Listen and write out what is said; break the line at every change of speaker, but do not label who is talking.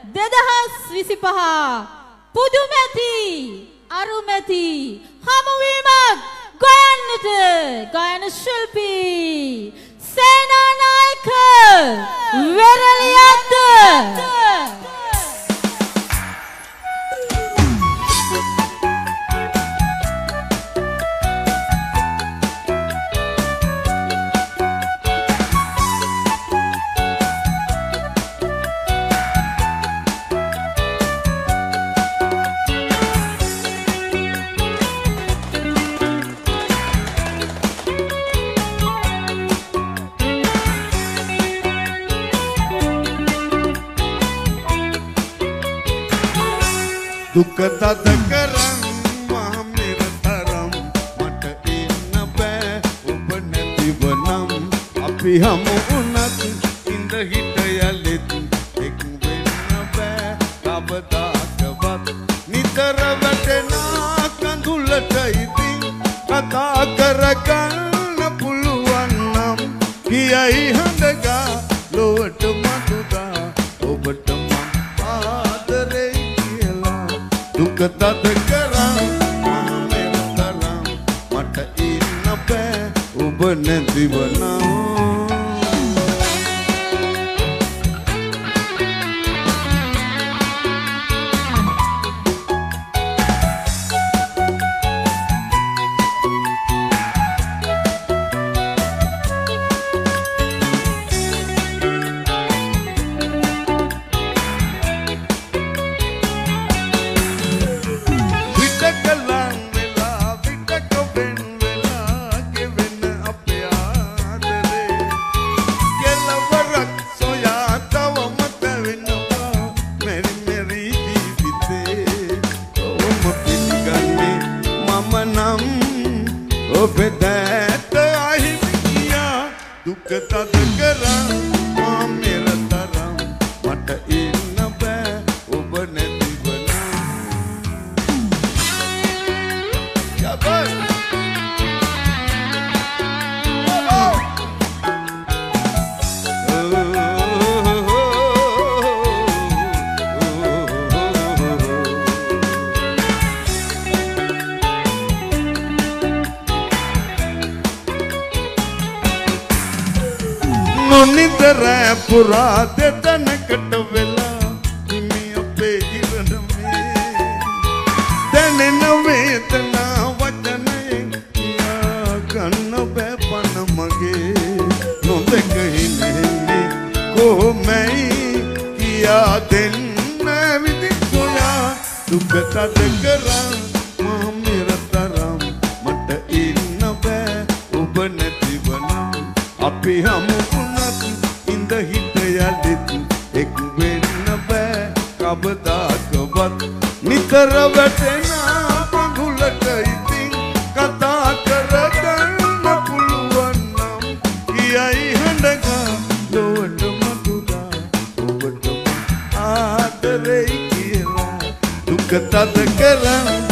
2025 පුදුමැති අරුමැති හමුවීමක් ගයන්නට ගායන ශිල්පී සේනානායක වෙරළියද්ද
දුක තද කරන් මහ මෙරතරම් මට ඉන්න බෑ ඔබ නැතිවනම් අපි හමු වුණත් ඉඳ හිට යලෙත් එක් වෙන්න බෑ කවදාකවත් නිතර වැටෙන කඳුලට ඉතින් කතා කරගන්න පුළුවන් නම් කියයි හඳගා ලොවට මතුදා ඔබට දුක තද කරන් මහ මෙරතරම් මට ඉන්න බෑ ඔබ නැතිවනම් දුක තද කරන් මහ මෙරතරම් මට ඉන්න බෑ ඔබ නැතිවනම් යබල් නොනිදර පුරා දෙතනකට වෙලා හිමි අපේ ඉරණමේ දැනෙන වේදනා වචනයෙන් කියා ගන්න බෑ පන මගේ නොදක හිනෙන්නේ කොහොමයි කියා දෙන්න විදි සොයා දුක තද කරන් මහ මෙරතරම් මට ඉන්න බෑ ඔබ නැතිවනම් අපි හමු ඉඳ හිට යලෙත් එක් වෙන්න බෑ කවදාකවත් නිතර වැටෙන පඟුලට ඉතින් කතා කරගන්න පුළුවන් නම් කියයි හඬගා ලොවට මතුදා ඔබට ආදරෙයි කියලා දුක තද කරන්